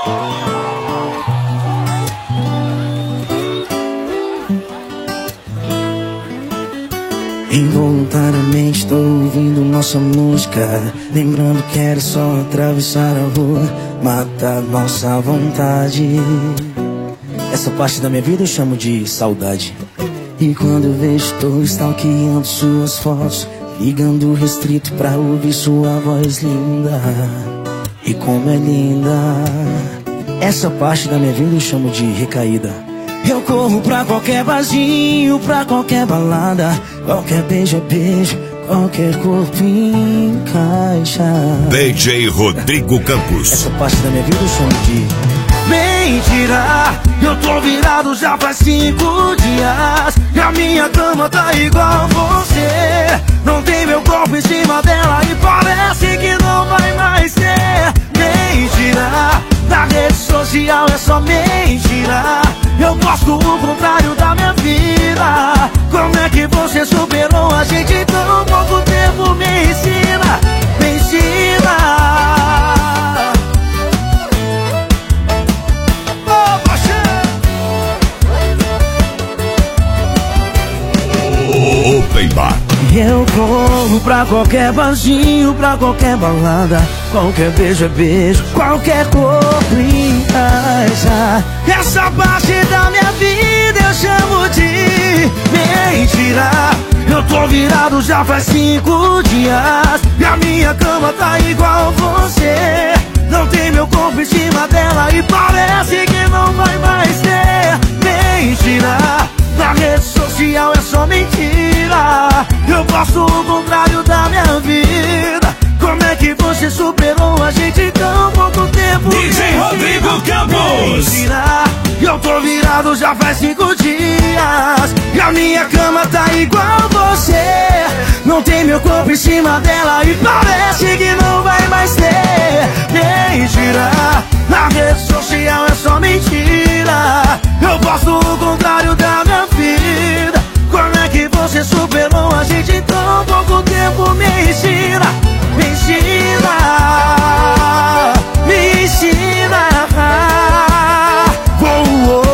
Involuntariamente tô ouvindo nossa música, lembrando que era só atravessar a rua, matar nossa vontade. Essa parte da minha vida eu chamo de saudade. E quando eu vejo, tô stalkeando suas fotos, ligando o restrito pra ouvir sua voz linda. E como é linda. Essa parte da minha vida eu chamo de recaída. Eu corro pra qualquer barzinho, pra qualquer balada, qualquer beijo é beijo, qualquer corpo encaixa. DJ Rodrigo Campos. Essa parte da minha vida eu chamo de mentira. Eu tô virado já faz 5 dias e a minha cama tá igual você. Não tem meu corpo em cima dela e parece que não vai mais ser. Mentira, na rede social é só mentira. Eu gosto o contrário da minha vida. Como é que você superou a gente em tão pouco tempo? Me ensina, me ensina. Open Bar. Eu corro pra qualquer barzinho, pra qualquer balada, qualquer beijo é beijo, qualquer corpo encaixa. Essa parte da minha vida eu chamo de mentira. Eu tô virado já faz 5 dias e a minha cama tá igual você. Não tem meu corpo em cima dela e parece que não vai mais ter. Mentira, na rede social é só mentira. Eu gosto o contrário da minha vida. Como é que você superou a gente em tão pouco tempo? DJ Rodrigo Campos. Mentira, eu tô virado já faz 5 dias e a minha cama tá igual você. Não tem meu corpo em cima dela e parece que não vai mais ter. Mentira, na rede social é só mentira. Eu gosto o contrário da minha vida. Como é que você superou a gente em tão pouco tempo? Me ensina, me ensina, me ensina. Oh, oh,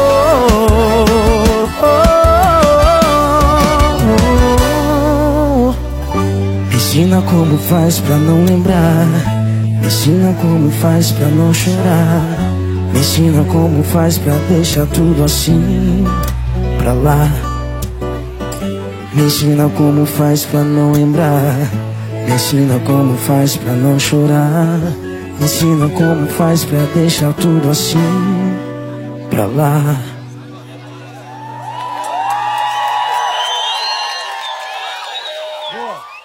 oh, oh. Me ensina como faz pra não lembrar. Me ensina como faz pra não chorar. Me ensina como faz pra deixar tudo assim pra lá. Me ensina como faz pra não lembrar. Me ensina como faz pra não chorar. Me ensina como faz pra deixar tudo assim pra lá.